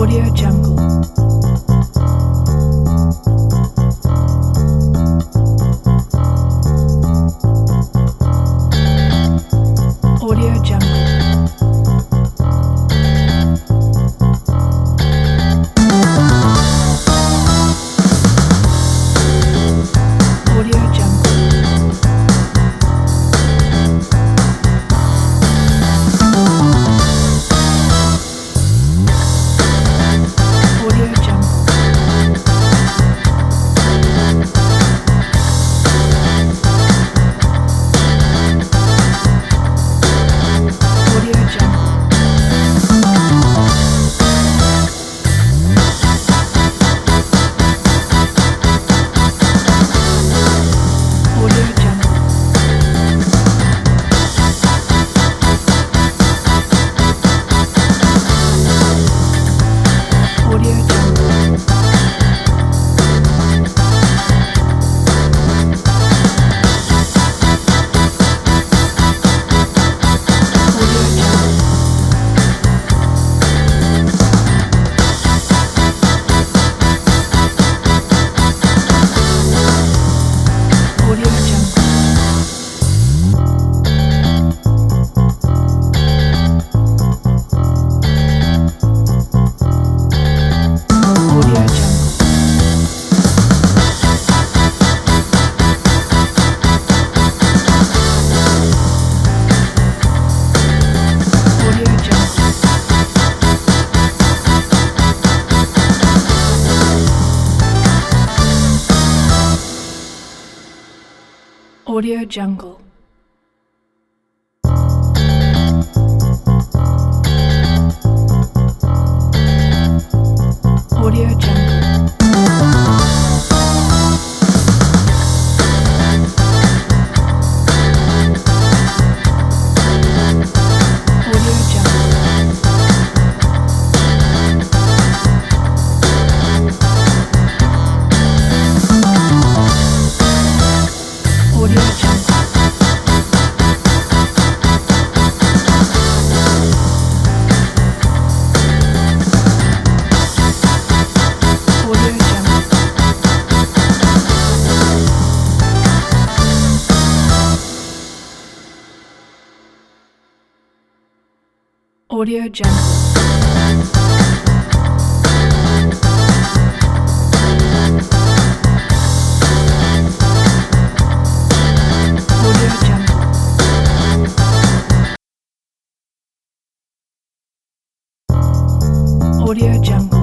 Audio Jungle. Audio Jungle. Audio Jungle. Audio Jungle. Audio Jungle. Audio Jungle. Audio Jungle. Audio Jungle. Audio Jungle. Audio Jungle. Audio Jungle. Audio Jungle. Audio Jungle. Audio Jungle. Audio Jungle. Audio Jungle. Audio Jungle. Audio Jungle.